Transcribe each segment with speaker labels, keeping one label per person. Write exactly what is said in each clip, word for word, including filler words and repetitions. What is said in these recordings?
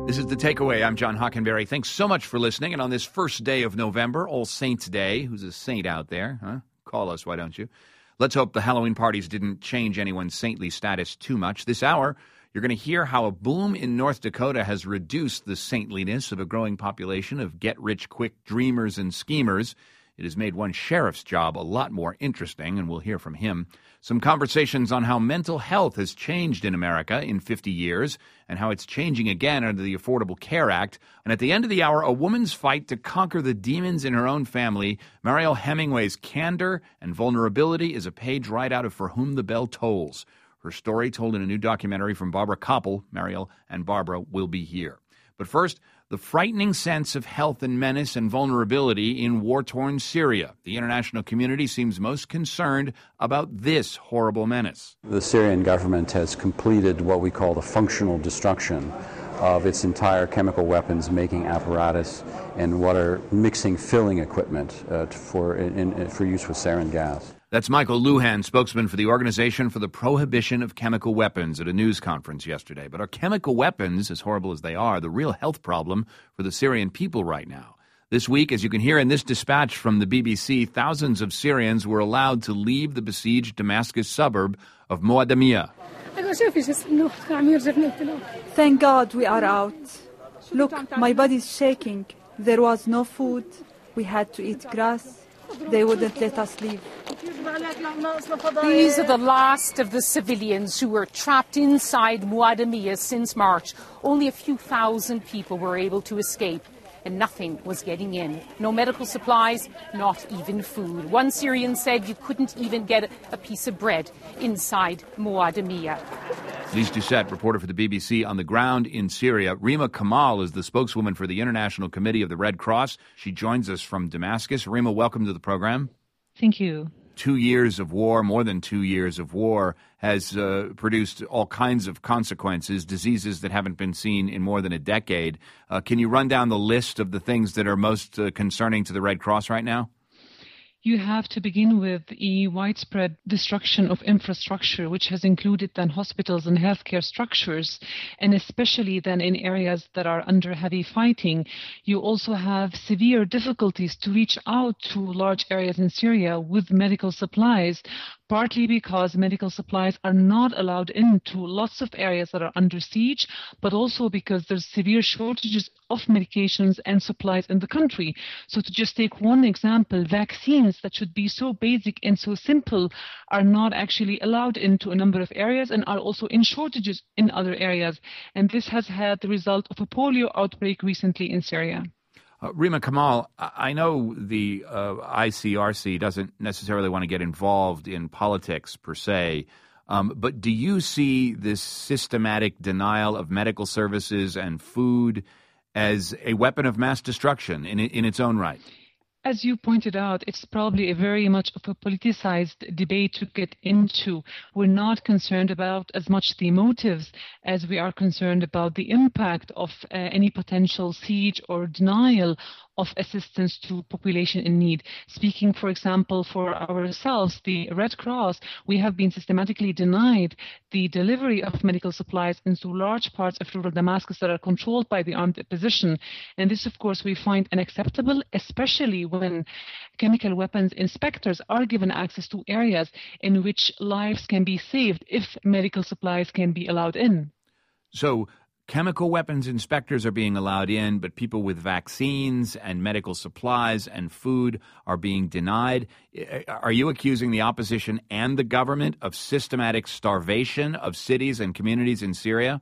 Speaker 1: This is The Takeaway. I'm John Hockenberry. Thanks so much for listening. And on this first day of November, All Saints Day, who's a saint out there, huh? Call us, why don't you? Let's hope the Halloween parties didn't change anyone's saintly status too much. This hour, you're going to hear how a boom in North Dakota has reduced the saintliness of a growing population of get-rich-quick dreamers and schemers. It has made one sheriff's job a lot more interesting, and we'll hear from him. Some conversations on how mental health has changed in America in fifty years and how it's changing again under the Affordable Care Act. And at the end of the hour, a woman's fight to conquer the demons in her own family. Mariel Hemingway's candor and vulnerability is a page right out of For Whom the Bell Tolls. Her story told in a new documentary from Barbara Koppel. Mariel and Barbara will be here. But first, the frightening sense of health and menace and vulnerability in war-torn Syria. The international community seems most concerned about this horrible menace.
Speaker 2: The Syrian government has completed what we call the functional destruction of its entire chemical weapons making apparatus and water mixing filling equipment uh, for, in, in, for use with sarin gas.
Speaker 1: That's Michael Lujan, spokesman for the Organization for the Prohibition of Chemical Weapons, at a news conference yesterday. But are chemical weapons, as horrible as they are, the real health problem for the Syrian people right now? This week, as you can hear in this dispatch from the B B C, thousands of Syrians were allowed to leave the besieged Damascus suburb of Muadamiyah.
Speaker 3: Thank God we are out. Look, my body's shaking. There was no food. We had to eat grass. They wouldn't let us leave.
Speaker 4: These are the last of the civilians who were trapped inside Muadamiyah since March. Only a few thousand people were able to escape, and nothing was getting in. No medical supplies, not even food. One Syrian said you couldn't even get a piece of bread inside Muadamiyah.
Speaker 1: Lise Doucette, reporter for the B B C on the ground in Syria. Rima Kamal is the spokeswoman for the International Committee of the Red Cross. She joins us from Damascus. Rima, welcome to the program.
Speaker 5: Thank you.
Speaker 1: Two years of war, more than two years of war, has uh, produced all kinds of consequences, diseases that haven't been seen in more than a decade. Uh, can you run down the list of the things that are most uh, concerning to the Red Cross right now?
Speaker 5: You have to begin with the widespread destruction of infrastructure, which has included then hospitals and healthcare structures, and especially then in areas that are under heavy fighting. You also have severe difficulties to reach out to large areas in Syria with medical supplies, partly because medical supplies are not allowed into lots of areas that are under siege, but also because there's severe shortages of medications and supplies in the country. So to just take one example, vaccines that should be so basic and so simple are not actually allowed into a number of areas and are also in shortages in other areas. And this has had the result of a polio outbreak recently in Syria.
Speaker 1: Uh, Rima Kamal, I know the uh, I C R C doesn't necessarily want to get involved in politics per se, um, but do you see this systematic denial of medical services and food as a weapon of mass destruction in in its own right?
Speaker 5: As you pointed out, it's probably a very much of a politicized debate to get into. We're not concerned about as much the motives as we are concerned about the impact of uh, any potential siege or denial of assistance to population in need. Speaking, for example, for ourselves, the Red Cross, we have been systematically denied the delivery of medical supplies into large parts of rural Damascus that are controlled by the armed opposition. And this, of course, we find unacceptable, especially when chemical weapons inspectors are given access to areas in which lives can be saved if medical supplies can be allowed in.
Speaker 1: So chemical weapons inspectors are being allowed in, but people with vaccines and medical supplies and food are being denied. Are you accusing the opposition and the government of systematic starvation of cities and communities in Syria?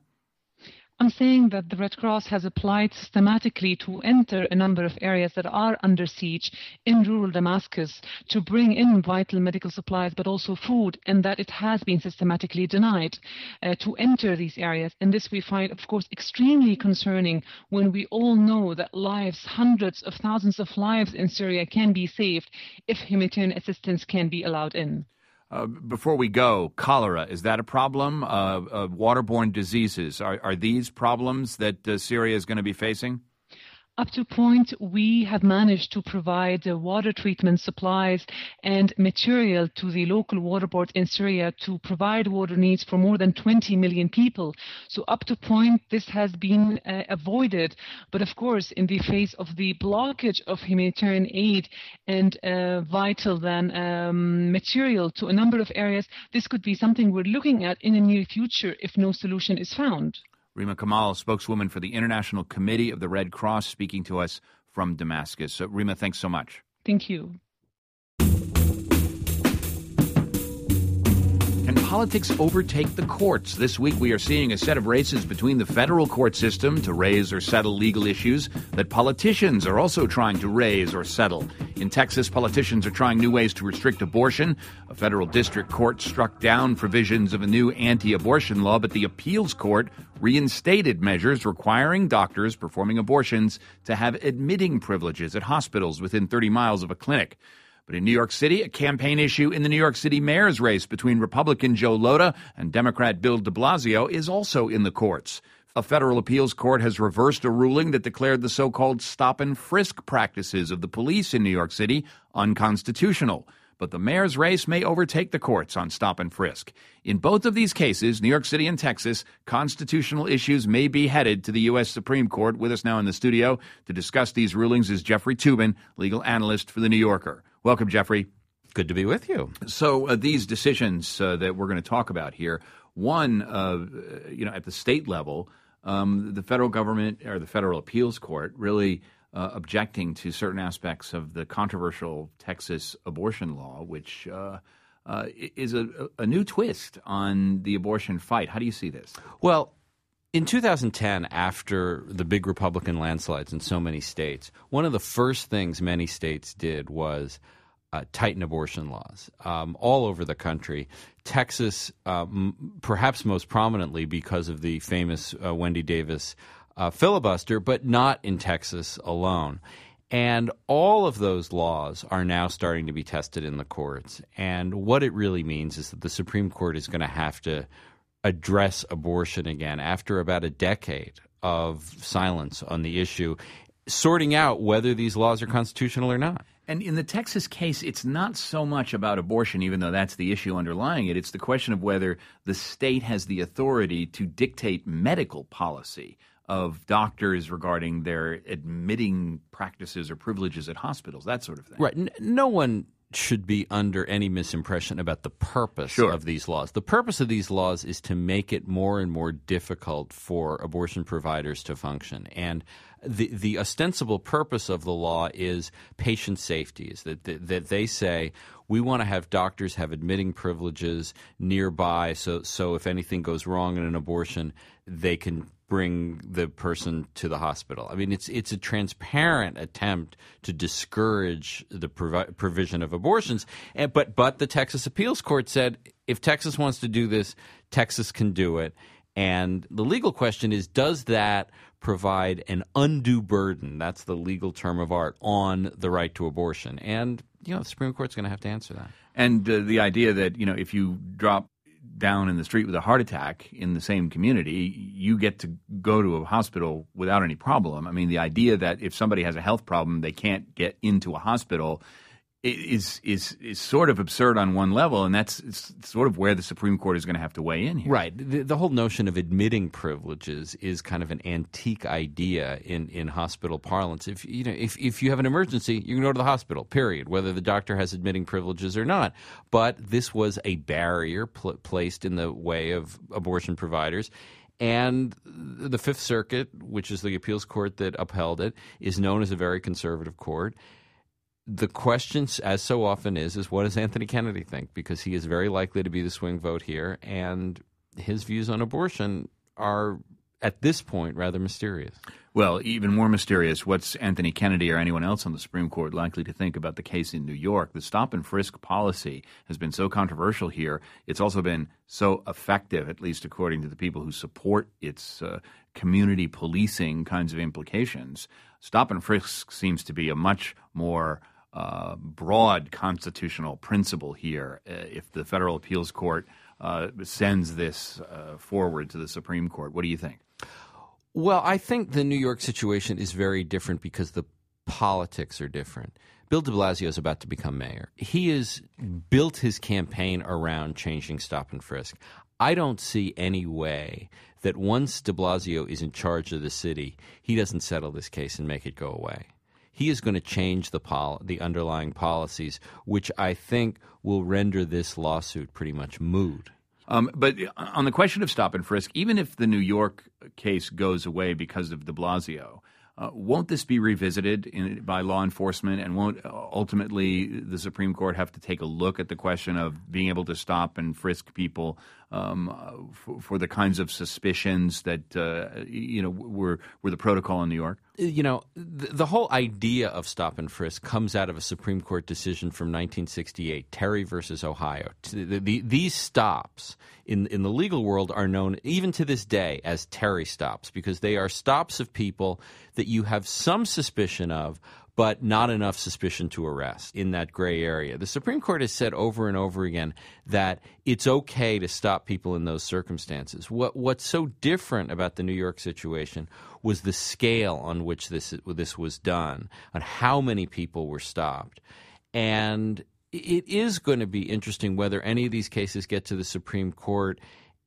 Speaker 5: I'm saying that the Red Cross has applied systematically to enter a number of areas that are under siege in rural Damascus to bring in vital medical supplies, but also food, and that it has been systematically denied uh, to enter these areas. And this we find, of course, extremely concerning when we all know that lives, hundreds of thousands of lives in Syria can be saved if humanitarian assistance can be allowed in.
Speaker 1: Uh, before we go, cholera, is that a problem? Uh, uh, waterborne diseases, are, are these problems that uh, Syria is going to be facing?
Speaker 5: Up to point, we have managed to provide uh, water treatment supplies and material to the local water board in Syria to provide water needs for more than twenty million people. So up to point, this has been uh, avoided. But of course, in the face of the blockage of humanitarian aid and uh, vital then um, material to a number of areas, this could be something we're looking at in the near future if no solution is found.
Speaker 1: Rima Kamal, spokeswoman for the International Committee of the Red Cross, speaking to us from Damascus. So, Rima, thanks so much.
Speaker 5: Thank you.
Speaker 1: Can politics overtake the courts? This week we are seeing a set of races between the federal court system to raise or settle legal issues that politicians are also trying to raise or settle. In Texas, politicians are trying new ways to restrict abortion. A federal district court struck down provisions of a new anti-abortion law, but the appeals court reinstated measures requiring doctors performing abortions to have admitting privileges at hospitals within thirty miles of a clinic. But in New York City, a campaign issue in the New York City mayor's race between Republican Joe Lhota and Democrat Bill de Blasio is also in the courts. A federal appeals court has reversed a ruling that declared the so-called stop-and-frisk practices of the police in New York City unconstitutional. But the mayor's race may overtake the courts on stop-and-frisk. In both of these cases, New York City and Texas, constitutional issues may be headed to the U S Supreme Court. With us now in the studio to discuss these rulings is Jeffrey Toobin, legal analyst for The New Yorker. Welcome, Jeffrey.
Speaker 6: Good to be with you.
Speaker 1: So uh, these decisions uh, that we're going to talk about here, one, uh, you know, at the state level, um, the federal government or the federal appeals court really uh, objecting to certain aspects of the controversial Texas abortion law, which uh, uh, is a, a new twist on the abortion fight. How do you see this?
Speaker 6: Well, in two thousand ten, after the big Republican landslides in so many states, one of the first things many states did was uh, tighten abortion laws um, all over the country. Texas, um, perhaps most prominently because of the famous uh, Wendy Davis uh, filibuster, but not in Texas alone. And all of those laws are now starting to be tested in the courts. And what it really means is that the Supreme Court is going to have to address abortion again after about a decade of silence on the issue, sorting out whether these laws are constitutional or not.
Speaker 1: And in the Texas case, it's not so much about abortion, even though that's the issue underlying it. It's the question of whether the state has the authority to dictate medical policy of doctors regarding their admitting practices or privileges at hospitals, that sort of thing.
Speaker 6: Right. N- no one should be under any misimpression about the purpose
Speaker 1: sure.
Speaker 6: of these laws. The purpose of these laws is to make it more and more difficult for abortion providers to function. And the the ostensible purpose of the law is patient safety, is that, that, that they say we want to have doctors have admitting privileges nearby so so if anything goes wrong in an abortion, they can bring the person to the hospital. I mean, it's it's a transparent attempt to discourage the provi- provision of abortions. And, but but the Texas Appeals Court said if Texas wants to do this, Texas can do it. And the legal question is, does that provide an undue burden? That's the legal term of art on the right to abortion. And, you know, the Supreme Court's going to have to answer that.
Speaker 1: And uh, the idea that, you know, if you drop down in the street with a heart attack in the same community, you get to go to a hospital without any problem. I mean, the idea that if somebody has a health problem, they can't get into a hospital is is is sort of absurd on one level, and that's sort of where the Supreme Court is going to have to weigh in here.
Speaker 6: Right. The, the whole notion of admitting privileges is kind of an antique idea in, in hospital parlance. If you know, if, if you have an emergency, you can go to the hospital, period, whether the doctor has admitting privileges or not. But this was a barrier pl- placed in the way of abortion providers. And the Fifth Circuit, which is the appeals court that upheld it, is known as a very conservative court. The question, as so often is, is what does Anthony Kennedy think? Because he is very likely to be the swing vote here, and his views on abortion are, at this point, rather mysterious.
Speaker 1: Well, even more mysterious, what's Anthony Kennedy or anyone else on the Supreme Court likely to think about the case in New York? The stop-and-frisk policy has been so controversial here. It's also been so effective, at least according to the people who support its uh, community policing kinds of implications. Stop-and-frisk seems to be a much more Uh, broad constitutional principle here. Uh, if the federal appeals court uh, sends this uh, forward to the Supreme Court, what do you think?
Speaker 6: Well, I think the New York situation is very different because the politics are different. Bill de Blasio is about to become mayor. He has built his campaign around changing stop and frisk. I don't see any way that once de Blasio is in charge of the city, he doesn't settle this case and make it go away. He is going to change the pol- the underlying policies, which I think will render this lawsuit pretty much moot.
Speaker 1: Um, but on the question of stop and frisk, even if the New York case goes away because of de Blasio, uh, won't this be revisited in, by law enforcement, and won't ultimately the Supreme Court have to take a look at the question of being able to stop and frisk people um, for, for the kinds of suspicions that uh, you know were were the protocol in New York?
Speaker 6: You know, the, the whole idea of stop and frisk comes out of a Supreme Court decision from nineteen sixty-eight, Terry versus Ohio. The, the, these stops in, in the legal world are known even to this day as Terry stops because they are stops of people that you have some suspicion of, but not enough suspicion to arrest in that gray area. The Supreme Court has said over and over again that it's okay to stop people in those circumstances. What What's so different about the New York situation was the scale on which this this was done, on how many people were stopped. And it is going to be interesting whether any of these cases get to the Supreme Court,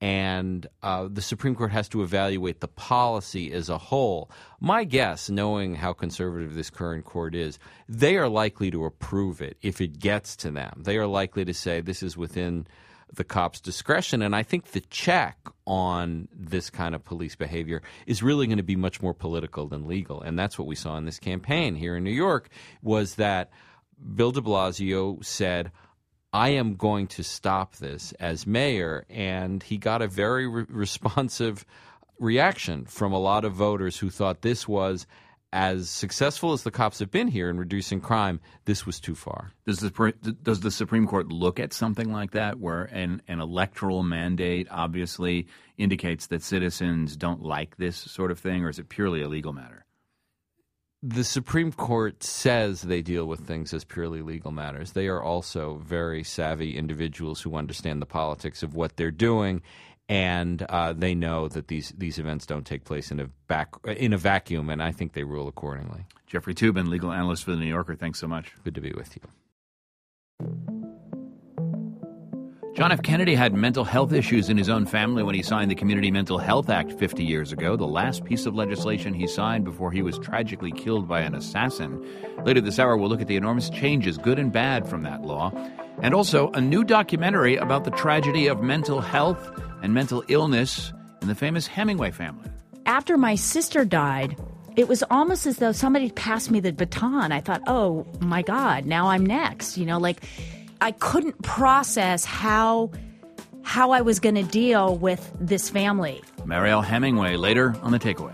Speaker 6: and uh, the Supreme Court has to evaluate the policy as a whole. My guess, knowing how conservative this current court is, they are likely to approve it if it gets to them. They are likely to say this is within the cop's discretion, and I think the check on this kind of police behavior is really going to be much more political than legal, and that's what we saw in this campaign here in New York, was that Bill de Blasio said, I am going to stop this as mayor, and he got a very re- responsive reaction from a lot of voters who thought this was, as successful as the cops have been here in reducing crime, this was too far.
Speaker 1: Does the does the Supreme Court look at something like that, where an, an electoral mandate obviously indicates that citizens don't like this sort of thing, or is it purely a legal matter?
Speaker 6: The Supreme Court says they deal with things as purely legal matters. They are also very savvy individuals who understand the politics of what they're doing, and uh, they know that these these events don't take place in a back in a vacuum, and I think they rule accordingly.
Speaker 1: Jeffrey Toobin, legal analyst for The New Yorker, thanks so much.
Speaker 6: Good to be with you.
Speaker 1: John F. Kennedy had mental health issues in his own family when he signed the Community Mental Health Act fifty years ago, the last piece of legislation he signed before he was tragically killed by an assassin. Later this hour, we'll look at the enormous changes, good and bad, from that law, and also a new documentary about the tragedy of mental health and mental illness in the famous Hemingway family.
Speaker 7: After my sister died, it was almost as though somebody passed me the baton. I thought, oh, my God, now I'm next. You know, like, I couldn't process how how I was going to deal with this family.
Speaker 1: Mariel Hemingway, later on The Takeaway.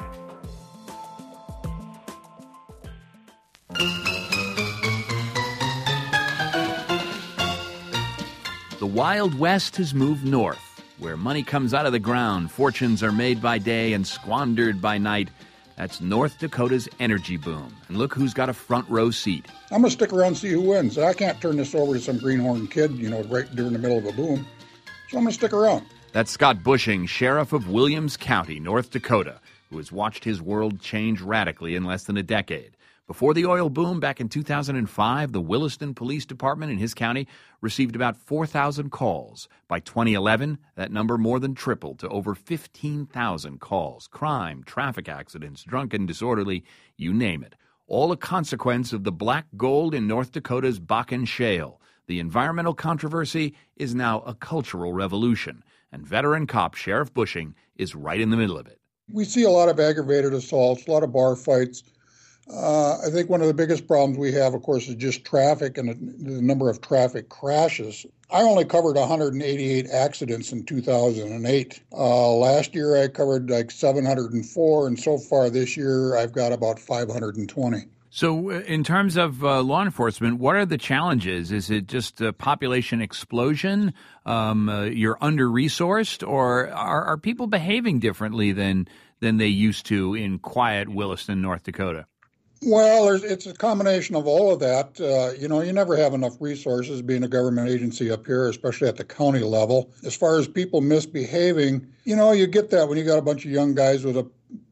Speaker 1: The Wild West has moved north, where money comes out of the ground, fortunes are made by day and squandered by night. That's North Dakota's energy boom. And look who's got a front row seat.
Speaker 8: I'm going to stick around and see who wins. I can't turn this over to some greenhorn kid, you know, right during the middle of a boom. So I'm going to stick around.
Speaker 1: That's Scott Bushing, sheriff of Williams County, North Dakota, who has watched his world change radically in less than a decade. Before the oil boom back in two thousand five, the Williston Police Department in his county received about four thousand calls. By twenty eleven, that number more than tripled to over fifteen thousand calls. Crime, traffic accidents, drunken, disorderly, you name it. All a consequence of the black gold in North Dakota's Bakken Shale. The environmental controversy is now a cultural revolution, and veteran cop Sheriff Bushing is right in the middle of it.
Speaker 8: We see a lot of aggravated assaults, a lot of bar fights. Uh, I think one of the biggest problems we have, of course, is just traffic and the number of traffic crashes. I only covered one hundred eighty-eight accidents in two thousand eight. Uh, last year I covered like seven hundred four, and so far this year I've got about five hundred twenty.
Speaker 1: So in terms of uh, law enforcement, what are the challenges? Is it just a population explosion? Um, uh, you're under-resourced? Or are, are people behaving differently than, than they used to in quiet Williston, North Dakota?
Speaker 8: Well, there's, it's a combination of all of that. Uh, you know, you never have enough resources being a government agency up here, especially at the county level. As far as people misbehaving, you know, you get that when you got a bunch of young guys with a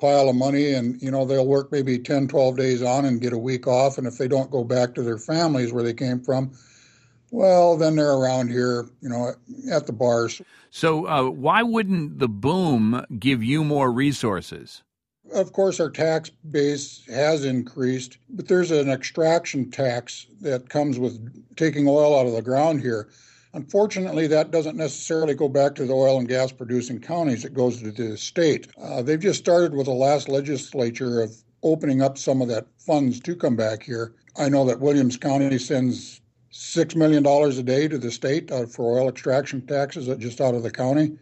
Speaker 8: pile of money, and, you know, they'll work maybe ten, twelve days on and get a week off. And if they don't go back to their families where they came from, well, then they're around here, you know, at the bars.
Speaker 1: So uh, why wouldn't the boom give you more resources?
Speaker 8: Of course, our tax base has increased, but there's an extraction tax that comes with taking oil out of the ground here. Unfortunately, that doesn't necessarily go back to the oil and gas producing counties. It goes to the state. Uh, they've just started with the last legislature of opening up some of that funds to come back here. I know that Williams County sends six million dollars a day to the state uh, for oil extraction taxes just out of the county.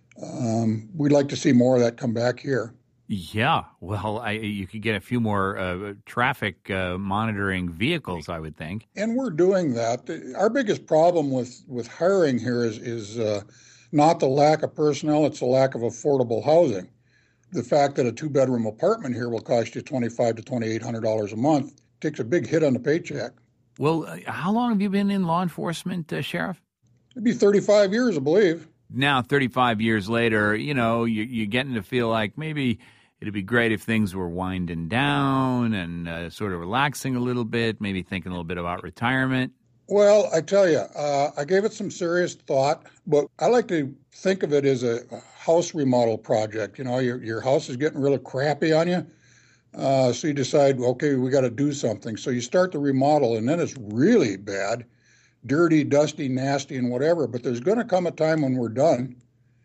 Speaker 8: Um, we'd like to see more of that come back here.
Speaker 1: Yeah, well, I, you could get a few more uh, traffic uh, monitoring vehicles, I would think.
Speaker 8: And we're doing that. Our biggest problem with, with hiring here is, is uh, not the lack of personnel, it's the lack of affordable housing. The fact that a two-bedroom apartment here will cost you twenty-five to twenty-eight hundred dollars a month takes a big hit on the paycheck.
Speaker 1: Well, uh, how long have you been in law enforcement, uh, Sheriff?
Speaker 8: It'd be thirty-five years, I believe.
Speaker 1: Now, thirty-five years later, you know, you, you're getting to feel like maybe it'd be great if things were winding down and uh, sort of relaxing a little bit, maybe thinking a little bit about retirement.
Speaker 8: Well, I tell you, uh, I gave it some serious thought, but I like to think of it as a house remodel project. You know, your your house is getting really crappy on you, uh, so you decide, okay, we got to do something. So you start the remodel, and then it's really bad, dirty, dusty, nasty, and whatever. But there's going to come a time when we're done,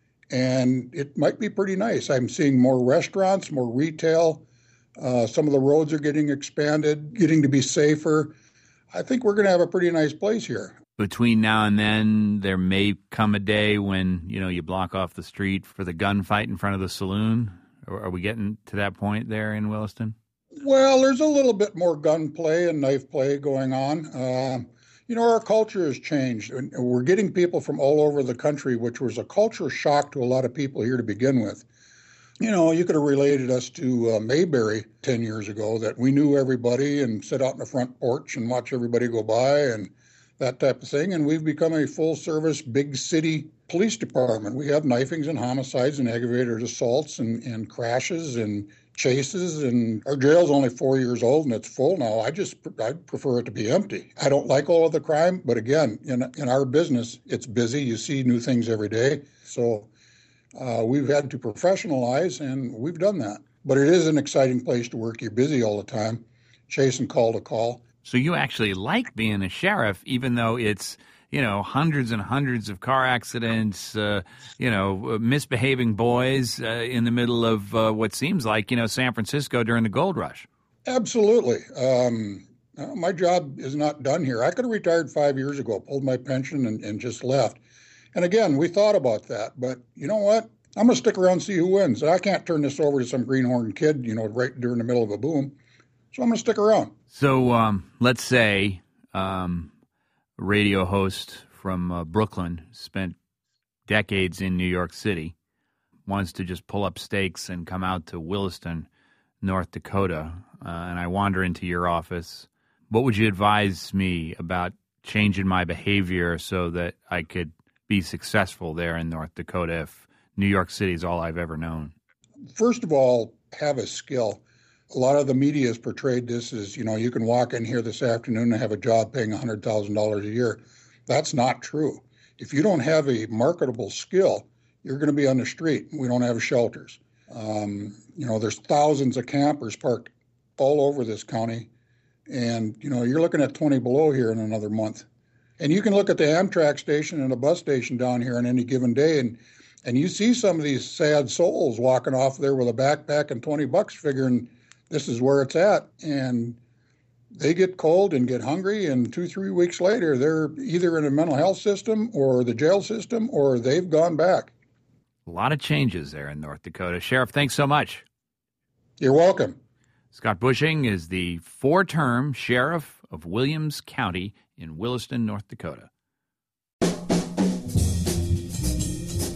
Speaker 8: and it might be pretty nice. I'm seeing more restaurants, more retail. Uh, some of the roads are getting expanded, getting to be safer. I think we're going to have a pretty nice place here.
Speaker 1: Between now and then, there may come a day when, you know, you block off the street for the gunfight in front of the saloon. Are we getting to that point there in Williston?
Speaker 8: Well, there's a little bit more gunplay and knife play going on. Uh, you know, our culture has changed. We're getting people from all over the country, which was a culture shock to a lot of people here to begin with. You know, you could have related us to uh, Mayberry ten years ago, that we knew everybody and sit out in the front porch and watch everybody go by and that type of thing. And we've become a full-service, big city police department. We have knifings and homicides and aggravated assaults and, and crashes and chases. And our jail's only four years old and it's full now. I just I prefer it to be empty. I don't like all of the crime, but again, in in our business, it's busy. You see new things every day. So Uh, we've had to professionalize, and we've done that. But it is an exciting place to work. You're busy all the time, chasing call to call.
Speaker 1: So you actually like being a sheriff, even though it's, you know, hundreds and hundreds of car accidents, uh, you know, misbehaving boys uh, in the middle of uh, what seems like, you know, San Francisco during the gold rush.
Speaker 8: Absolutely. Um, my job is not done here. I could have retired five years ago, pulled my pension, and, and just left. And again, we thought about that, but you know what? I'm going to stick around and see who wins. I can't turn this over to some greenhorn kid, you know, right during the middle of a boom. So I'm going to stick around.
Speaker 1: So um, let's say um, a radio host from uh, Brooklyn spent decades in New York City, wants to just pull up stakes and come out to Williston, North Dakota, uh, and I wander into your office. What would you advise me about changing my behavior so that I could be successful there in North Dakota if New York City is all I've ever known?
Speaker 8: First of all, have a skill. A lot of the media has portrayed this as, you know, you can walk in here this afternoon and have a job paying one hundred thousand dollars a year. That's not true. If you don't have a marketable skill, you're going to be on the street. We don't have shelters. Um, you know, there's thousands of campers parked all over this county. And, you know, you're looking at twenty below here in another month. And you can look at the Amtrak station and the bus station down here on any given day, and and you see some of these sad souls walking off there with a backpack and twenty bucks figuring this is where it's at. And they get cold and get hungry, and two, three weeks later, they're either in a mental health system or the jail system, or they've gone back.
Speaker 1: A lot of changes there in North Dakota. Sheriff, thanks so much.
Speaker 8: You're welcome.
Speaker 1: Scott Bushing is the four-term sheriff of Williams County in Williston, North Dakota.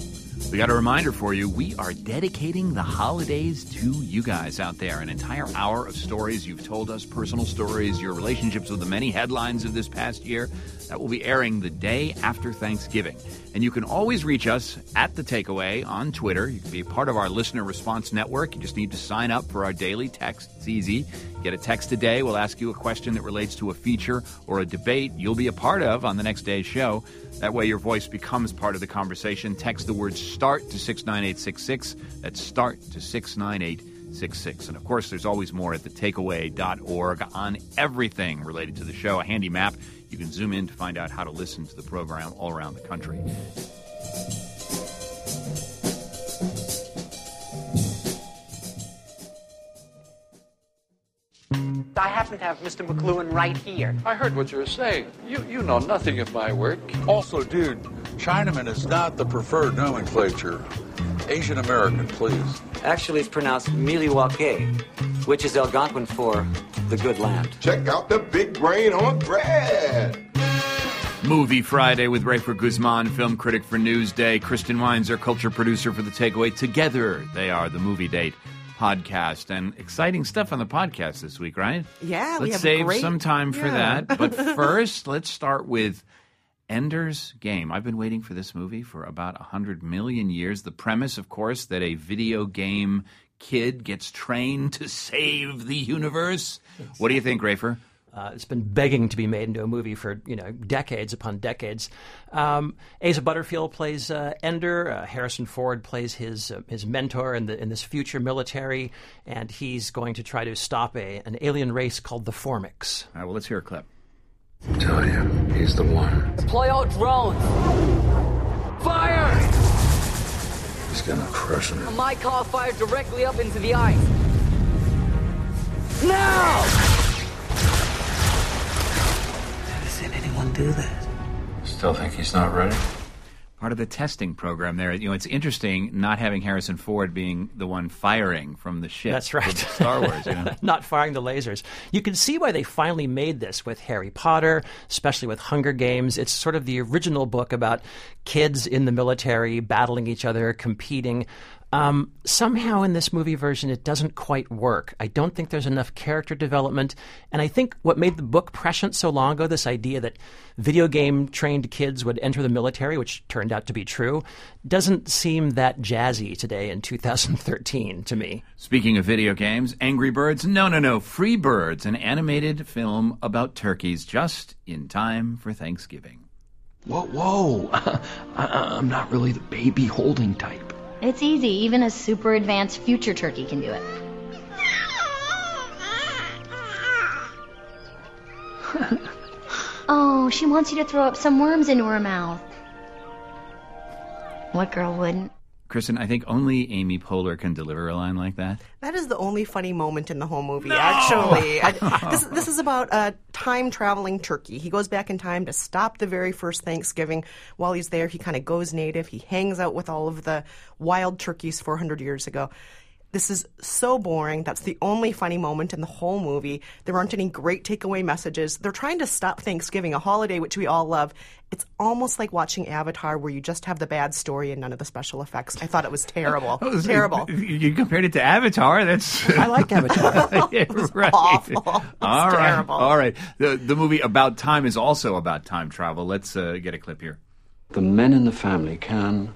Speaker 1: We got a reminder for you. We are dedicating the holidays to you guys out there. An entire hour of stories you've told us, personal stories, your relationships with the many headlines of this past year. That will be airing the day after Thanksgiving. And you can always reach us at The Takeaway on Twitter. You can be a part of our listener response network. You just need to sign up for our daily text. It's easy. Get a text a day. We'll ask you a question that relates to a feature or a debate you'll be a part of on the next day's show. That way your voice becomes part of the conversation. Text the word START to six nine eight six six. That's START to six nine eight six six. And, of course, there's always more at the takeaway dot org on everything related to the show. A handy map. You can zoom in to find out how to listen to the program all around the country.
Speaker 9: I happen to have Mister McLuhan right here.
Speaker 10: I heard what you were saying. You you know nothing of my work.
Speaker 11: Also, dude, Chinaman is not the preferred nomenclature. Asian American, please.
Speaker 9: Actually, it's pronounced Miliwake, which is Algonquin for the good land.
Speaker 12: Check out the big brain on bread.
Speaker 1: Movie Friday with Rafer Guzman, film critic for Newsday. Kristen Weinzer, culture producer for The Takeaway. Together, they are the Movie Date podcast. And exciting stuff on the podcast this week, right?
Speaker 13: Yeah,
Speaker 1: let's
Speaker 13: we have
Speaker 1: save
Speaker 13: great...
Speaker 1: some time for
Speaker 13: yeah.
Speaker 1: that. But first, let's start with Ender's Game. I've been waiting for this movie for about one hundred million years. The premise, of course, that a video game kid gets trained to save the universe. Exactly. What do you think, Rafer?
Speaker 14: Uh, it's been begging to be made into a movie for, you know, decades upon decades. Um, Asa Butterfield plays uh, Ender. Uh, Harrison Ford plays his uh, his mentor in the in this future military, and he's going to try to stop a an alien race called the Formics.
Speaker 1: All right, well, let's hear a clip.
Speaker 11: I tell you, he's the one.
Speaker 9: Deploy all drones. Fire!
Speaker 11: He's gonna crush him.
Speaker 9: My car fired directly up into the ice. Now!
Speaker 12: Do that.
Speaker 11: Still think he's not ready?
Speaker 1: Part of the testing program there. You know, it's interesting not having Harrison Ford being the one firing from the ship.
Speaker 14: That's right.
Speaker 1: Star Wars, you know?
Speaker 14: Not firing the lasers. You can see why they finally made this with Harry Potter, especially with Hunger Games. It's sort of the original book about kids in the military battling each other, competing. Um, somehow in this movie version, it doesn't quite work. I don't think there's enough character development. And I think what made the book prescient so long ago, this idea that video game trained kids would enter the military, which turned out to be true, doesn't seem that jazzy today in two thousand thirteen to me.
Speaker 1: Speaking of video games, Angry Birds, no, no, no, Free Birds, an animated film about turkeys just in time for Thanksgiving.
Speaker 10: Whoa, whoa. I, I'm not really the baby holding type.
Speaker 15: It's easy. Even a super advanced future turkey can do it. Oh, she wants you to throw up some worms into her mouth. What girl wouldn't?
Speaker 1: Kristen, I think only Amy Poehler can deliver a line like that.
Speaker 13: That is the only funny moment in the whole movie,
Speaker 1: no!
Speaker 13: actually. I, this, this is about a time-traveling turkey. He goes back in time to stop the very first Thanksgiving. While he's there, he kind of goes native. He hangs out with all of the wild turkeys four hundred years ago. This is so boring. That's the only funny moment in the whole movie. There aren't any great takeaway messages. They're trying to stop Thanksgiving, a holiday which we all love. It's almost like watching Avatar, where you just have the bad story and none of the special effects. I thought it was terrible. Oh, terrible.
Speaker 1: You compared it to Avatar. That's
Speaker 14: I like Avatar.
Speaker 13: Yeah, it was right. awful. It was
Speaker 1: all right.
Speaker 13: terrible.
Speaker 1: All right. The, the movie About Time is also about time travel. Let's uh, get a clip here.
Speaker 10: The men in the family can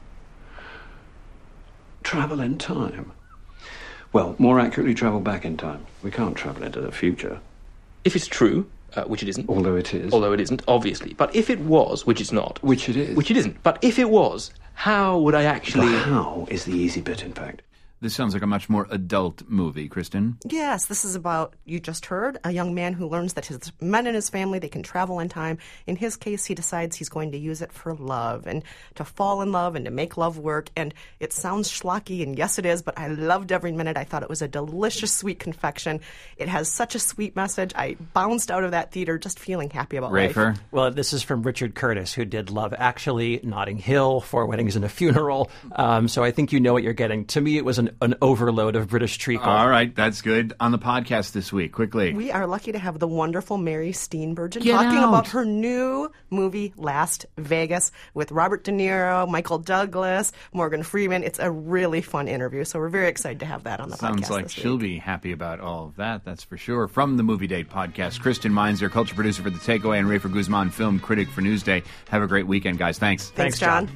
Speaker 10: travel in time. Well, more accurately, travel back in time. We can't travel into the future.
Speaker 16: If it's true, uh, which it isn't.
Speaker 10: Although it is.
Speaker 16: Although it isn't, obviously. But if it was, which it's not.
Speaker 10: Which it is.
Speaker 16: Which it isn't. But if it was, how would I actually...
Speaker 10: The how is the easy bit, in fact.
Speaker 1: This sounds like a much more adult movie, Kristen.
Speaker 13: Yes, this is about, you just heard, a young man who learns that his men in his family, they can travel in time. In his case, he decides he's going to use it for love and to fall in love and to make love work. And it sounds schlocky, and yes, it is, but I loved every minute. I thought it was a delicious, sweet confection. It has such a sweet message. I bounced out of that theater just feeling happy about
Speaker 1: Rafer?
Speaker 13: life.
Speaker 14: Well, this is from Richard Curtis, who did Love Actually, Notting Hill, Four Weddings and a Funeral. Um, so I think you know what you're getting. To me, it was a an, an overload of British treacle.
Speaker 1: All right, that's good. On the podcast this week, quickly.
Speaker 13: We are lucky to have the wonderful Mary Steenburgen
Speaker 1: Get
Speaker 13: talking
Speaker 1: out.
Speaker 13: about her new movie, Last Vegas, with Robert De Niro, Michael Douglas, Morgan Freeman. It's a really fun interview, so we're very excited to have that on the
Speaker 1: Sounds
Speaker 13: podcast
Speaker 1: like
Speaker 13: this
Speaker 1: she'll
Speaker 13: week.
Speaker 1: be happy about all of that, that's for sure. From the Movie Date podcast, Kristen Meinzer, culture producer for The Takeaway, and Rafer Guzman, film critic for Newsday. Have a great weekend, guys. Thanks.
Speaker 13: Thanks, John.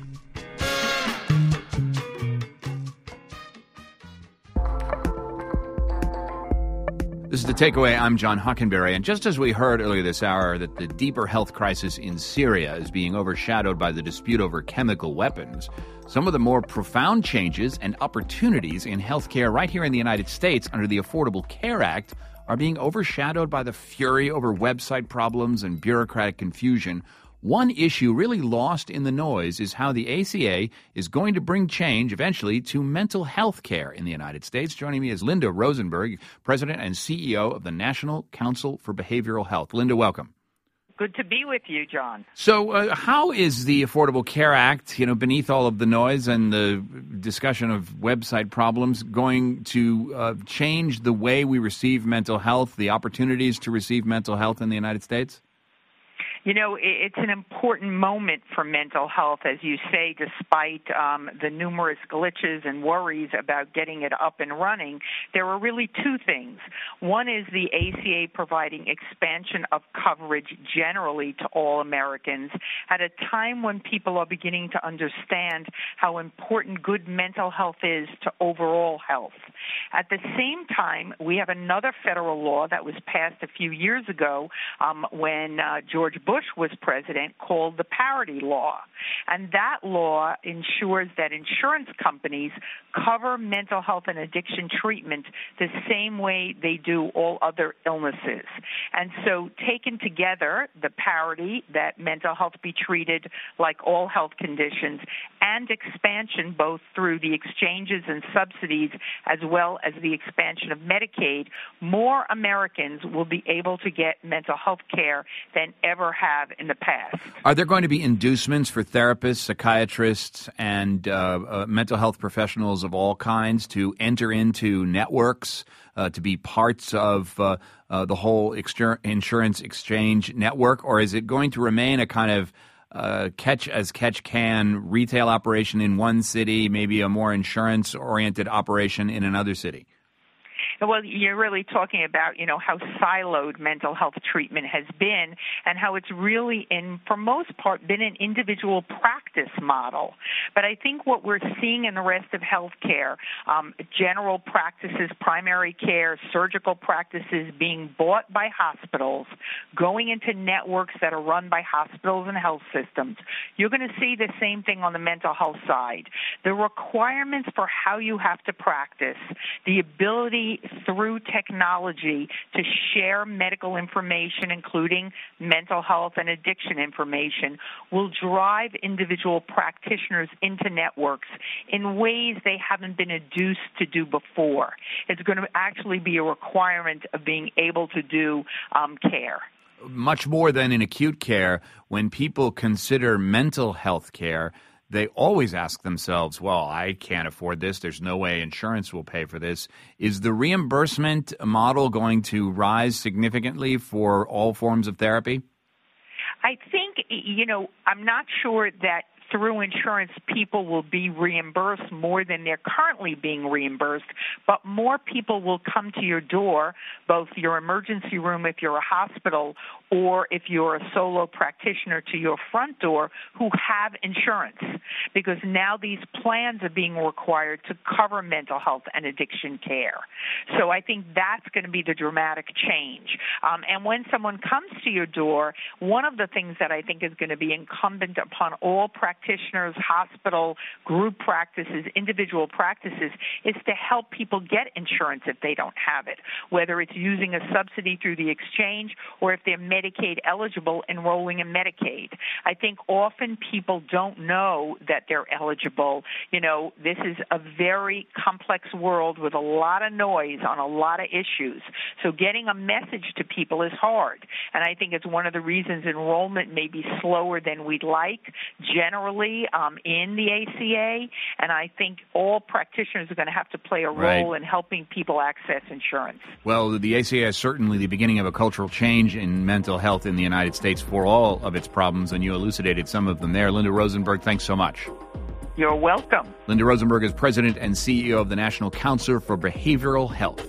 Speaker 1: This is The Takeaway. I'm John Hockenberry. And just as we heard earlier this hour that the deeper health crisis in Syria is being overshadowed by the dispute over chemical weapons, some of the more profound changes and opportunities in healthcare right here in the United States under the Affordable Care Act are being overshadowed by the fury over website problems and bureaucratic confusion. One issue really lost in the noise is how the A C A is going to bring change eventually to mental health care in the United States. Joining me is Linda Rosenberg, President and C E O of the National Council for Behavioral Health. Linda, welcome.
Speaker 17: Good to be with you, John.
Speaker 1: So uh, how is the Affordable Care Act, you know, beneath all of the noise and the discussion of website problems, going to uh, change the way we receive mental health, the opportunities to receive mental health in the United States?
Speaker 17: You know, it's an important moment for mental health, as you say, despite um, the numerous glitches and worries about getting it up and running. There are really two things. One is the A C A providing expansion of coverage generally to all Americans at a time when people are beginning to understand how important good mental health is to overall health. At the same time, we have another federal law that was passed a few years ago um, when uh, George Bush was president, called the Parity Law. And that law ensures that insurance companies cover mental health and addiction treatment the same way they do all other illnesses. And so taken together, the parity that mental health be treated like all health conditions and expansion both through the exchanges and subsidies as well as the expansion of Medicaid, more Americans will be able to get mental health care than ever have in the past.
Speaker 1: Are there going to be inducements for therapists, psychiatrists, and uh, uh, mental health professionals of all kinds to enter into networks, uh, to be parts of uh, uh, the whole exter- insurance exchange network, or is it going to remain a kind of uh, catch-as-catch-can retail operation in one city, maybe a more insurance-oriented operation in another city?
Speaker 17: Well, you're really talking about, you know, how siloed mental health treatment has been and how it's really, in for most part, been an individual practice model. But I think what we're seeing in the rest of healthcare, um, general practices, primary care, surgical practices being bought by hospitals, going into networks that are run by hospitals and health systems, you're going to see the same thing on the mental health side. The requirements for how you have to practice, the ability through technology to share medical information, including mental health and addiction information, will drive individual practitioners into networks in ways they haven't been induced to do before. It's going to actually be a requirement of being able to do um, care.
Speaker 1: Much more than in acute care, when people consider mental health care, they always ask themselves, well, I can't afford this. There's no way insurance will pay for this. Is the reimbursement model going to rise significantly for all forms of therapy?
Speaker 17: I think, you know, I'm not sure that through insurance people will be reimbursed more than they're currently being reimbursed, but more people will come to your door, both your emergency room if you're a hospital or if you're a solo practitioner to your front door who have insurance, because now these plans are being required to cover mental health and addiction care. So I think that's going to be the dramatic change. Um, and when someone comes to your door, one of the things that I think is going to be incumbent upon all practitioners, hospital, group practices, individual practices, is to help people get insurance if they don't have it, whether it's using a subsidy through the exchange or if they're Medicaid eligible enrolling in Medicaid. I think often people don't know that they're eligible. You know, this is a very complex world with a lot of noise on a lot of issues. So getting a message to people is hard. And I think it's one of the reasons enrollment may be slower than we'd like generally um, in the A C A. And I think all practitioners are going to have to play a role
Speaker 1: Right.
Speaker 17: in helping people access insurance.
Speaker 1: Well, the A C A is certainly the beginning of a cultural change in mental health in the United States for all of its problems, and you elucidated some of them there. Linda Rosenberg, thanks so much.
Speaker 17: You're welcome.
Speaker 1: Linda Rosenberg is president and C E O of the National Council for Behavioral Health.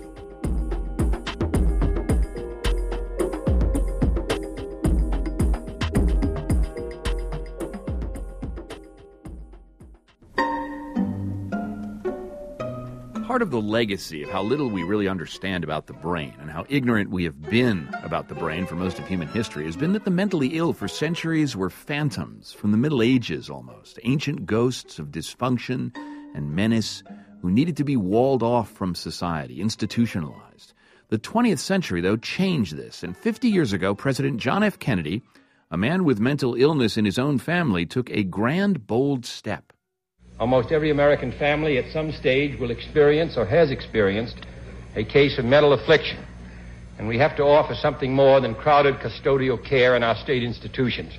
Speaker 1: Part of the legacy of how little we really understand about the brain and how ignorant we have been about the brain for most of human history has been that the mentally ill for centuries were phantoms from the Middle Ages almost, ancient ghosts of dysfunction and menace who needed to be walled off from society, institutionalized. The twentieth century, though, changed this, and fifty years ago, President John F. Kennedy, a man with mental illness in his own family, took a grand, bold step.
Speaker 18: Almost every American family at some stage will experience or has experienced a case of mental affliction, and we have to offer something more than crowded custodial care in our state institutions.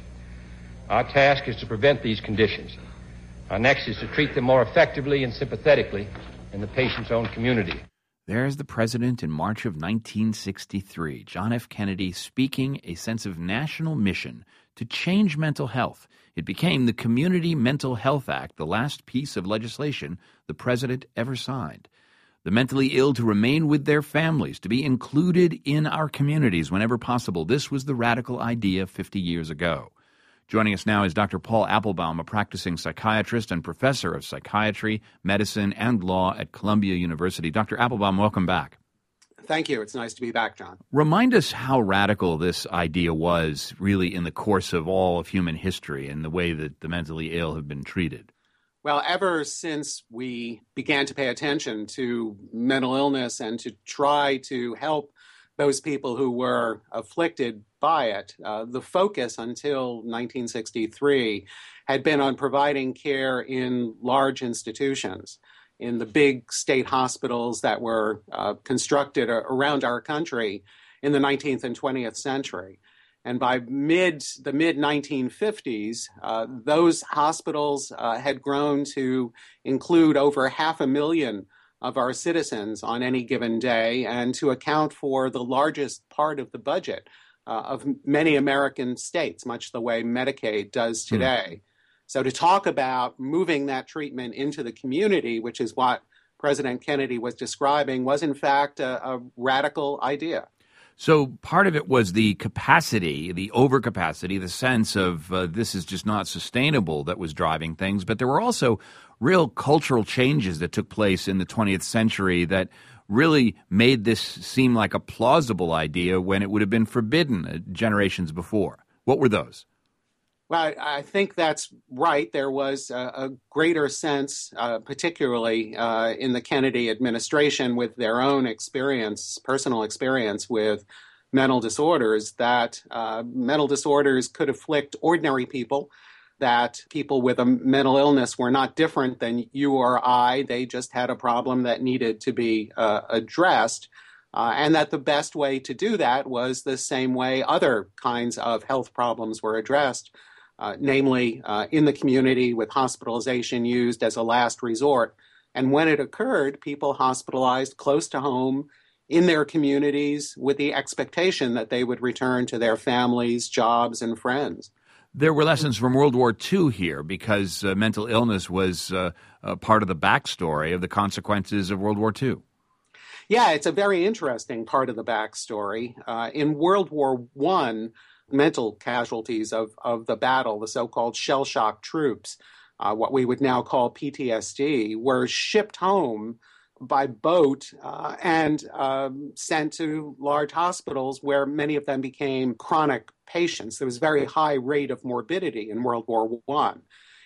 Speaker 18: Our task is to prevent these conditions. Our next is to treat them more effectively and sympathetically in the patient's own community.
Speaker 1: There's the president in March of nineteen sixty-three, John F. Kennedy, speaking a sense of national mission to change mental health. It became the Community Mental Health Act, the last piece of legislation the president ever signed. The mentally ill to remain with their families, to be included in our communities whenever possible. This was the radical idea fifty years ago. Joining us now is Doctor Paul Applebaum, a practicing psychiatrist and professor of psychiatry, medicine, and law at Columbia University. Doctor Applebaum, welcome back.
Speaker 19: Thank you. It's nice to be back, John.
Speaker 1: Remind us how radical this idea was really in the course of all of human history and the way that the mentally ill have been treated.
Speaker 19: Well, ever since we began to pay attention to mental illness and to try to help those people who were afflicted by it, uh, the focus until nineteen sixty-three had been on providing care in large institutions, in the big state hospitals that were uh, constructed around our country in the nineteenth and twentieth century. And by mid the mid nineteen fifties, uh, those hospitals uh, had grown to include over half a million of our citizens on any given day and to account for the largest part of the budget uh, of many American states, much the way Medicaid does today. Mm. So to talk about moving that treatment into the community, which is what President Kennedy was describing, was in fact a, a radical idea.
Speaker 1: So part of it was the capacity, the overcapacity, the sense of uh, this is just not sustainable that was driving things. But there were also real cultural changes that took place in the twentieth century that really made this seem like a plausible idea when it would have been forbidden uh, generations before. What were those?
Speaker 19: Well, I think that's right. There was a, a greater sense, uh, particularly uh, in the Kennedy administration, with their own experience, personal experience with mental disorders, that uh, mental disorders could afflict ordinary people, that people with a mental illness were not different than you or I. They just had a problem that needed to be uh, addressed. Uh, and that the best way to do that was the same way other kinds of health problems were addressed. Uh, namely uh, in the community with hospitalization used as a last resort. And when it occurred, people hospitalized close to home in their communities with the expectation that they would return to their families, jobs, and friends.
Speaker 1: There were lessons from World War Two here because uh, mental illness was uh, uh, part of the backstory of the consequences of World War Two.
Speaker 19: Yeah, it's a very interesting part of the backstory. Uh, in World War One, mental casualties of, of the battle, the so-called shell-shock troops, uh, what we would now call P T S D, were shipped home by boat uh, and um, sent to large hospitals where many of them became chronic patients. There was a very high rate of morbidity in World War One.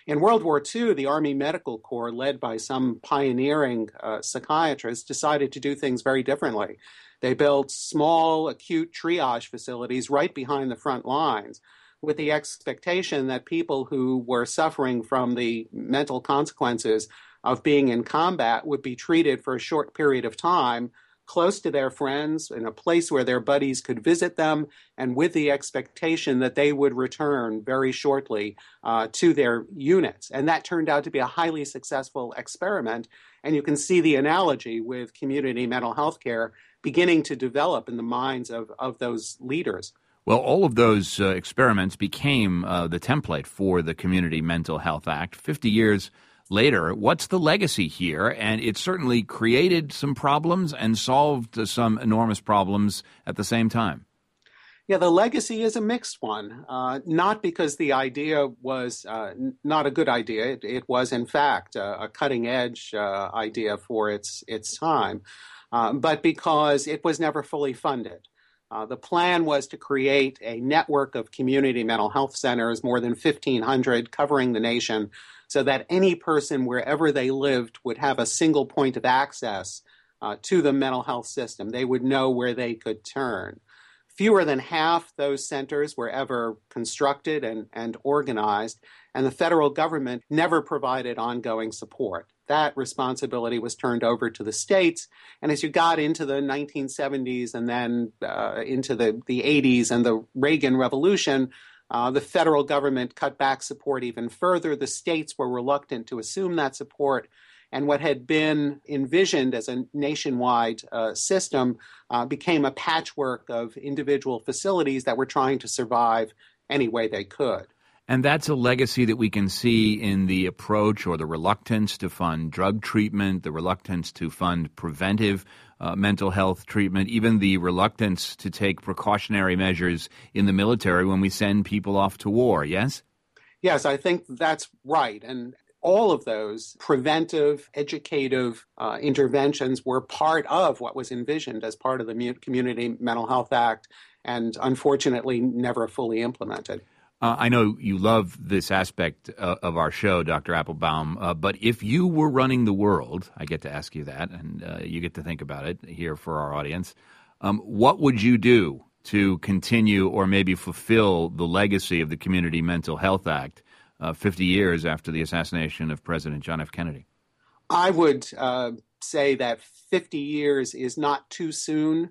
Speaker 19: In World War Two, the Army Medical Corps, led by some pioneering uh, psychiatrists, decided to do things very differently. They built small acute triage facilities right behind the front lines with the expectation that people who were suffering from the mental consequences of being in combat would be treated for a short period of time close to their friends, in a place where their buddies could visit them, and with the expectation that they would return very shortly uh, to their units. And that turned out to be a highly successful experiment. And you can see the analogy with community mental health care beginning to develop in the minds of, of those leaders.
Speaker 1: Well, all of those uh, experiments became uh, the template for the Community Mental Health Act. fifty years later, what's the legacy here? And it certainly created some problems and solved uh, some enormous problems at the same time.
Speaker 19: Yeah, the legacy is a mixed one, uh, not because the idea was uh, n- not a good idea. It, it was, in fact, uh, a cutting-edge uh, idea for its, its time, uh, but because it was never fully funded. Uh, the plan was to create a network of community mental health centers, more than fifteen hundred, covering the nation, so that any person, wherever they lived, would have a single point of access uh, to the mental health system. They would know where they could turn. Fewer than half those centers were ever constructed and, and organized, and the federal government never provided ongoing support. That responsibility was turned over to the states, and as you got into the nineteen seventies and then uh, into the, the eighties and the Reagan Revolution, Uh, the federal government cut back support even further. The states were reluctant to assume that support. And what had been envisioned as a nationwide uh, system uh, became a patchwork of individual facilities that were trying to survive any way they could.
Speaker 1: And that's a legacy that we can see in the approach or the reluctance to fund drug treatment, the reluctance to fund preventive uh, mental health treatment, even the reluctance to take precautionary measures in the military when we send people off to war, yes?
Speaker 19: Yes, I think that's right. And all of those preventive, educative uh, interventions were part of what was envisioned as part of the Community Mental Health Act and unfortunately never fully implemented.
Speaker 1: Uh, I know you love this aspect uh, of our show, Doctor Appelbaum, uh, but if you were running the world, I get to ask you that, and uh, you get to think about it here for our audience, um, what would you do to continue or maybe fulfill the legacy of the Community Mental Health Act uh, fifty years after the assassination of President John F. Kennedy?
Speaker 19: I would uh, say that fifty years is not too soon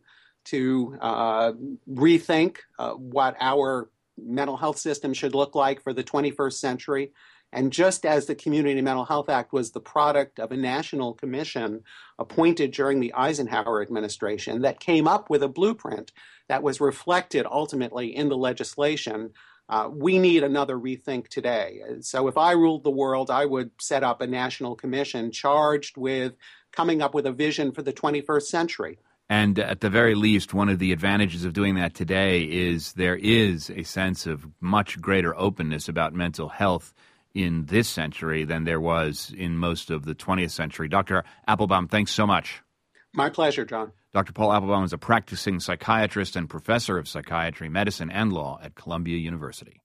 Speaker 19: to uh, rethink uh, what our mental health system should look like for the twenty-first century. And just as the Community Mental Health Act was the product of a national commission appointed during the Eisenhower administration that came up with a blueprint that was reflected ultimately in the legislation, uh, we need another rethink today. So if I ruled the world, I would set up a national commission charged with coming up with a vision for the twenty-first century.
Speaker 1: And at the very least, one of the advantages of doing that today is there is a sense of much greater openness about mental health in this century than there was in most of the twentieth century. Doctor Appelbaum, thanks so much.
Speaker 19: My pleasure, John.
Speaker 1: Doctor Paul Appelbaum is a practicing psychiatrist and professor of psychiatry, medicine, and law at Columbia University.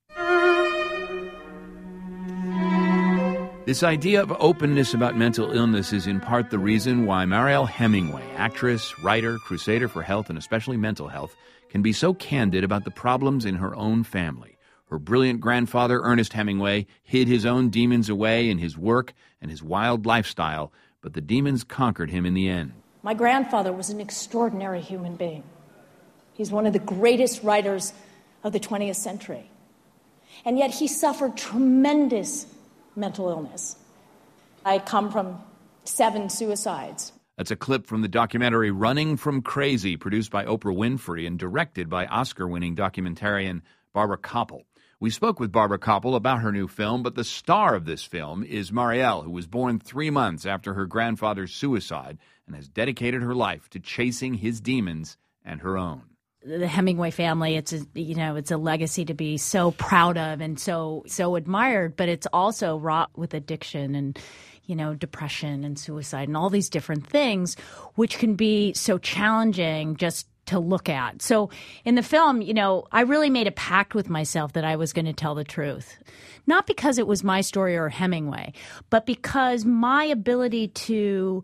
Speaker 1: This idea of openness about mental illness is in part the reason why Mariel Hemingway, actress, writer, crusader for health, and especially mental health, can be so candid about the problems in her own family. Her brilliant grandfather, Ernest Hemingway, hid his own demons away in his work and his wild lifestyle, but the demons conquered him in the end.
Speaker 20: My grandfather was an extraordinary human being. He's one of the greatest writers of the twentieth century. And yet he suffered tremendous mental illness. I come from seven suicides.
Speaker 1: That's a clip from the documentary Running from Crazy, produced by Oprah Winfrey and directed by Oscar-winning documentarian Barbara Kopple. We spoke with Barbara Kopple about her new film, but the star of this film is Mariel, who was born three months after her grandfather's suicide and has dedicated her life to chasing his demons and her own.
Speaker 7: The Hemingway family, it's a, you know, it's a legacy to be so proud of and so so admired, but it's also wrought with addiction and, you know, depression and suicide and all these different things, which can be so challenging just to look at. So in the film, you know, I really made a pact with myself that I was going to tell the truth. Not because it was my story or Hemingway, but because my ability to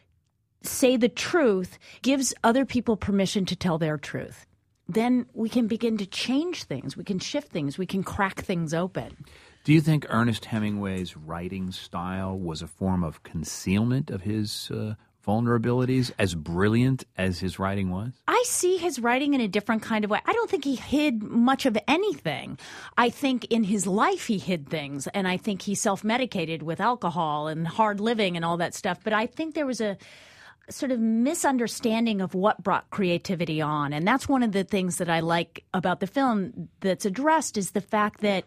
Speaker 7: say the truth gives other people permission to tell their truth. Then we can begin to change things. We can shift things. We can crack things open.
Speaker 1: Do you think Ernest Hemingway's writing style was a form of concealment of his uh, vulnerabilities, as brilliant as his writing was?
Speaker 7: I see his writing in a different kind of way. I don't think he hid much of anything. I think in his life he hid things, and I think he self-medicated with alcohol and hard living and all that stuff. But I think there was a sort of misunderstanding of what brought creativity on. And that's one of the things that I like about the film that's addressed, is the fact that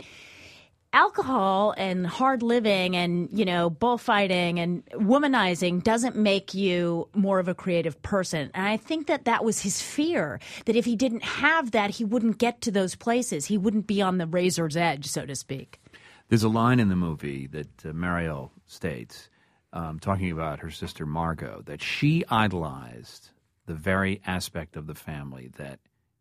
Speaker 7: alcohol and hard living and, you know, bullfighting and womanizing doesn't make you more of a creative person. And I think that that was his fear, that if he didn't have that, he wouldn't get to those places. He wouldn't be on the razor's edge, so to speak.
Speaker 1: There's a line in the movie that uh, Mariel states, um, talking about her sister Margot, that she idolized the very aspect of the family that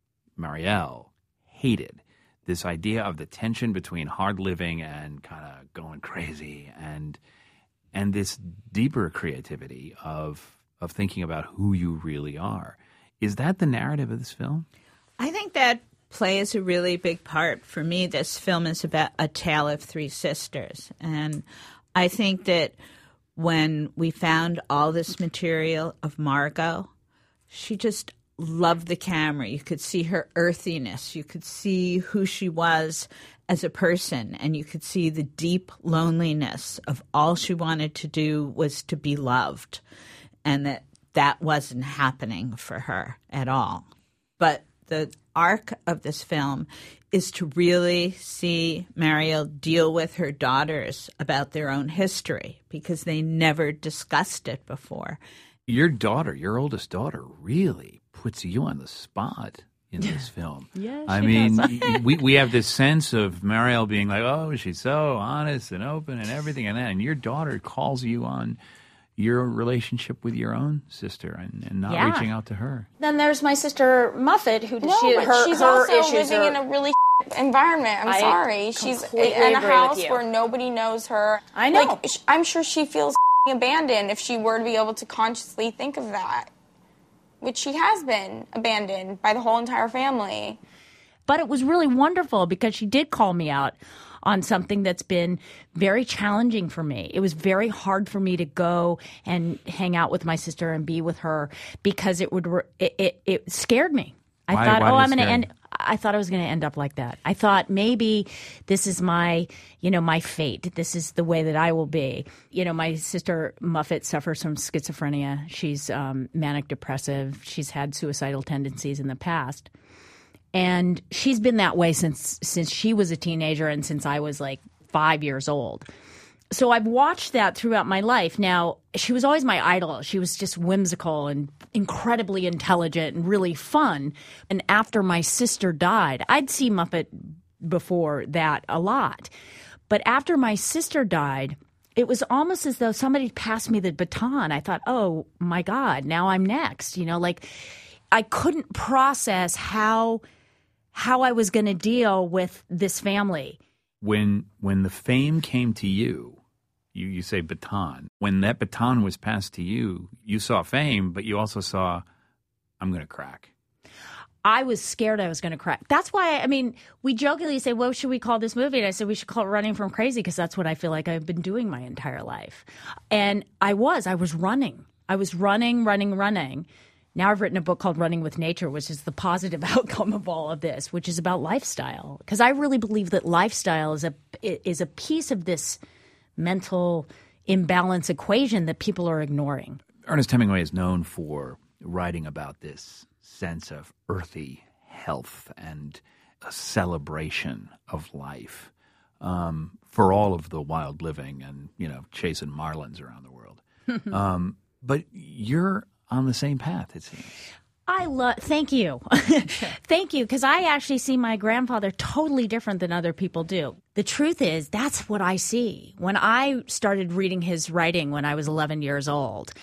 Speaker 1: Mariel hated. This idea of the tension between hard living and kind of going crazy, and and this deeper creativity of of thinking about who you really are. Is that the narrative of this film?
Speaker 21: I think that plays a really big part. For me, this film is about a tale of three sisters. And I think that when we found all this material of Margot, she just loved the camera. You could see her earthiness. You could see who she was as a person, and you could see the deep loneliness of all she wanted to do was to be loved, and that that wasn't happening for her at all. But the arc of this film is to really see Mariel deal with her daughters about their own history, because they never discussed it before.
Speaker 1: Your daughter, your oldest daughter, really puts you on the spot in this film.
Speaker 7: Yeah,
Speaker 1: I
Speaker 7: she
Speaker 1: mean,
Speaker 7: does.
Speaker 1: we we have this sense of Mariel being like, oh, she's so honest and open and everything and that, and your daughter calls you on your relationship with your own sister and, and not
Speaker 22: Yeah.
Speaker 1: reaching out to her.
Speaker 22: Then there's my sister Muffet, who No, she, but her, she's her also issues living are, in a really environment. I'm I sorry. She's completely in a agree with house you. where nobody knows her. I know. Like, sh- I'm sure she feels abandoned if she were to be able to consciously think of that, which she has been abandoned by the whole entire family.
Speaker 7: But it was really wonderful because she did call me out on something that's been very challenging for me. It was very hard for me to go and hang out with my sister and be with her because it would it it, it scared me. I
Speaker 1: Why-
Speaker 7: thought,
Speaker 1: why
Speaker 7: oh,
Speaker 1: did it
Speaker 7: I'm going to
Speaker 1: scare
Speaker 7: end. I thought I was going to end up like that. I thought maybe this is my, you know, my fate. This is the way that I will be. You know, my sister Muffet suffers from schizophrenia. She's um, manic depressive. She's had suicidal tendencies in the past. And she's been that way since since she was a teenager and since I was like five years old. So I've watched that throughout my life. Now, she was always my idol. She was just whimsical and incredibly intelligent and really fun. And after my sister died, I'd see Muppet before that a lot. But after my sister died, it was almost as though somebody passed me the baton. I thought, oh, my God, now I'm next. You know, like I couldn't process how how I was going to deal with this family.
Speaker 1: When when the fame came to you, you, you say baton. When that baton was passed to you, you saw fame, but you also saw, I'm going to crack.
Speaker 7: I was scared I was going to crack. That's why, I mean, we jokingly say, what should we call this movie? And I said, we should call it Running from Crazy, because that's what I feel like I've been doing my entire life. And I was. I was running. I was running, running, running. Now I've written a book called Running with Nature, which is the positive outcome of all of this, which is about lifestyle. Because I really believe that lifestyle is a is a piece of this mental imbalance equation that people are ignoring.
Speaker 1: Ernest Hemingway is known for writing about this sense of earthy health and a celebration of life um, for all of the wild living and, you know, chasing marlins around the world. um, but you're on the same path, it seems.
Speaker 7: I love, thank you. Thank you, because I actually see my grandfather totally different than other people do. The truth is, that's what I see. When I started reading his writing when I was eleven years old,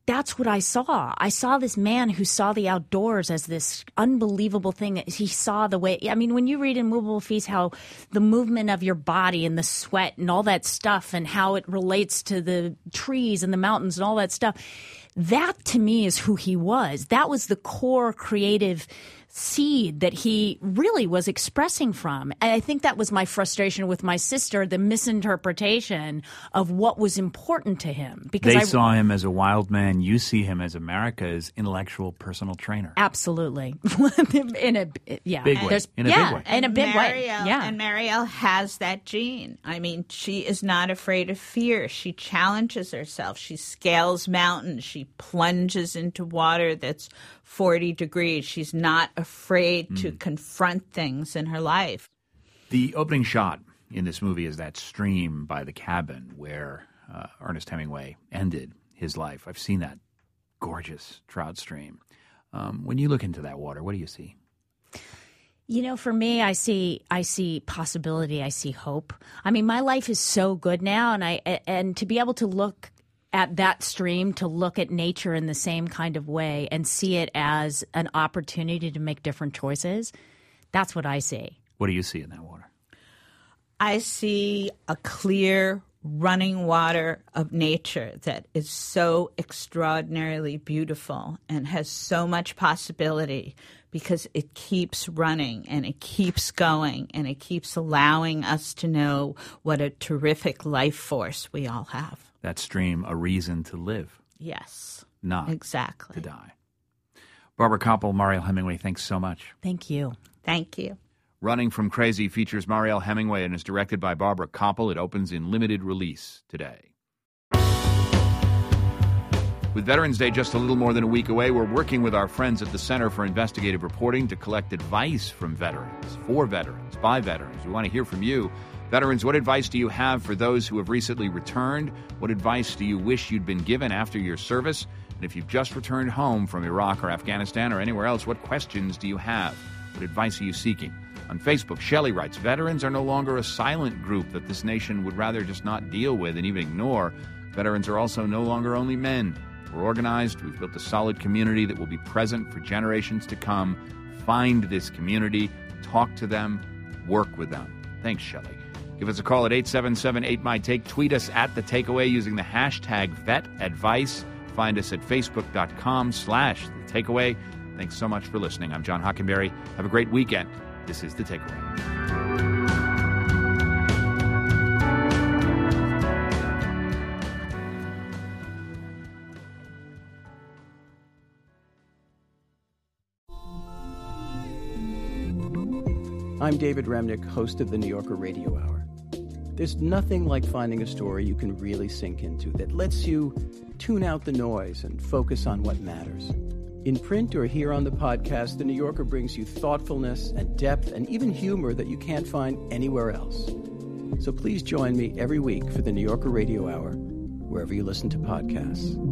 Speaker 7: that's what I saw. I saw this man who saw the outdoors as this unbelievable thing. He saw the way, I mean, when you read in Movable Feast how the movement of your body and the sweat and all that stuff and how it relates to the trees and the mountains and all that stuff, that to me is who he was. That was the core creative seed that he really was expressing from. And I think that was my frustration with my sister, the misinterpretation of what was important to him. Because
Speaker 2: they
Speaker 7: I,
Speaker 2: saw him as a wild man. You see him as America's intellectual personal trainer.
Speaker 7: Absolutely. in a yeah,
Speaker 2: big way.
Speaker 7: There's,
Speaker 2: in a
Speaker 7: yeah,
Speaker 2: big way.
Speaker 7: in a big
Speaker 21: Marielle,
Speaker 7: way. Yeah.
Speaker 21: And Marielle has that gene. I mean, she is not afraid of fear. She challenges herself. She scales mountains. She plunges into water that's forty degrees. She's not afraid mm. to confront things in her life.
Speaker 1: The opening shot in this movie is that stream by the cabin where uh, Ernest Hemingway ended his life. I've seen that gorgeous trout stream. Um, when you look into that water, what do you see?
Speaker 7: You know, for me, I see I see possibility. I see hope. I mean, my life is so good now, and I and to be able to look at that stream, to look at nature in the same kind of way and see it as an opportunity to make different choices, that's what I see.
Speaker 1: What do you see in that water?
Speaker 21: I see a clear running water of nature that is so extraordinarily beautiful and has so much possibility because it keeps running and it keeps going and it keeps allowing us to know what a terrific life force we all have.
Speaker 1: That stream, a reason to live.
Speaker 21: Yes.
Speaker 1: Not
Speaker 21: exactly.
Speaker 1: to die. Barbara Koppel, Marielle Hemingway, thanks so much.
Speaker 7: Thank you.
Speaker 21: Thank you.
Speaker 1: Running from Crazy features Marielle Hemingway and is directed by Barbara Koppel. It opens in limited release today. With Veterans Day just a little more than a week away, we're working with our friends at the Center for Investigative Reporting to collect advice from veterans, for veterans, by veterans. We want to hear from you. Veterans, what advice do you have for those who have recently returned? What advice do you wish you'd been given after your service? And if you've just returned home from Iraq or Afghanistan or anywhere else, what questions do you have? What advice are you seeking? On Facebook, Shelley writes, veterans are no longer a silent group that this nation would rather just not deal with and even ignore. Veterans are also no longer only men. We're organized. We've built a solid community that will be present for generations to come. Find this community, talk to them, work with them. Thanks, Shelley. Give us a call at eight seven seven, eight M Y T A K E. Tweet us at The Takeaway using the hashtag VetAdvice. Find us at Facebook.com slash The Takeaway. Thanks so much for listening. I'm John Hockenberry. Have a great weekend. This is The Takeaway.
Speaker 3: I'm David Remnick, host of the New Yorker Radio Hour. There's nothing like finding a story you can really sink into that lets you tune out the noise and focus on what matters. In print or here on the podcast, The New Yorker brings you thoughtfulness and depth and even humor that you can't find anywhere else. So please join me every week for the New Yorker Radio Hour, wherever you listen to podcasts.